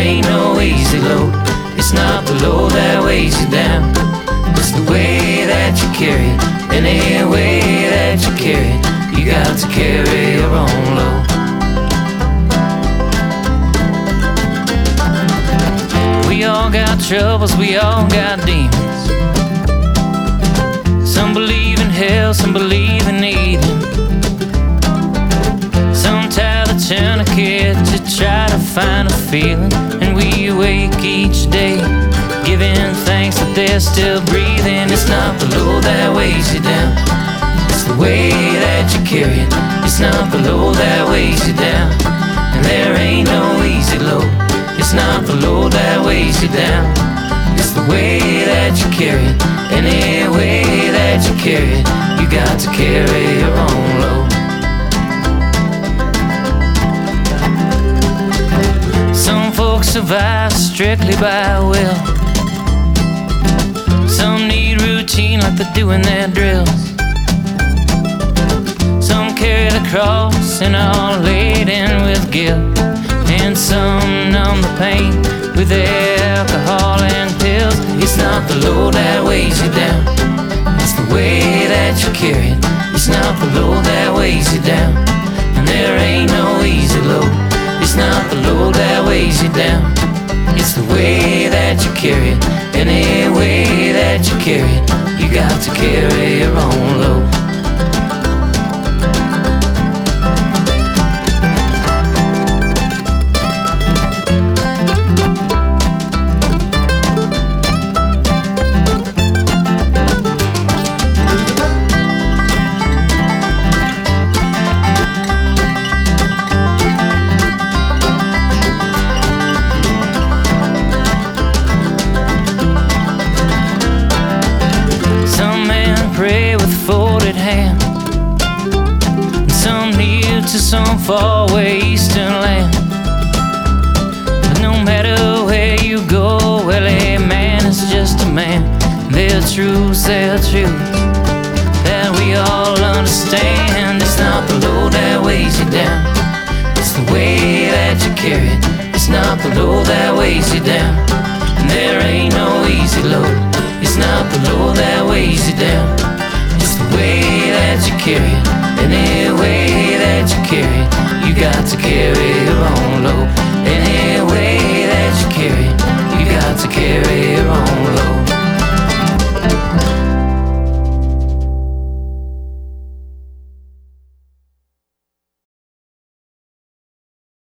ain't no easy load. It's not the load that weighs you down. It's the way that you carry it. Any way that you carry it, you got to carry your own load. We all got troubles, we all got demons. Some believe in hell, some believe in Eden. Some tie the tourniquet to try to find a feeling. And we wake each day giving thanks that they're still breathing. It's not the load that weighs you down. It's the way that you carry it. It's not the load that weighs you down. And there ain't no easy load. It's not the load that weighs you down. It's the way that you carry it. Any way that you carry it, you got to carry your own load. Some folks survive strictly by will. Some need routine like they do in their drills. Some carry the cross and are laden with guilt. And some numb the pain with their alcohol and pills. It's not the load that weighs you down. It's the way that you carry it. It's not the load that weighs you down. And there ain't no easy load. It's not the load that weighs you down. It's the way that you carry it. Any way that you carry it, you got to carry your own load. Pray with folded hands, and some kneel to some faraway eastern land. But no matter where you go, well, a man is just a man. Their truths that we all understand. It's not the load that weighs you down. It's the way that you carry it. It's not the load that weighs you down. And there ain't no easy load. It's not the load that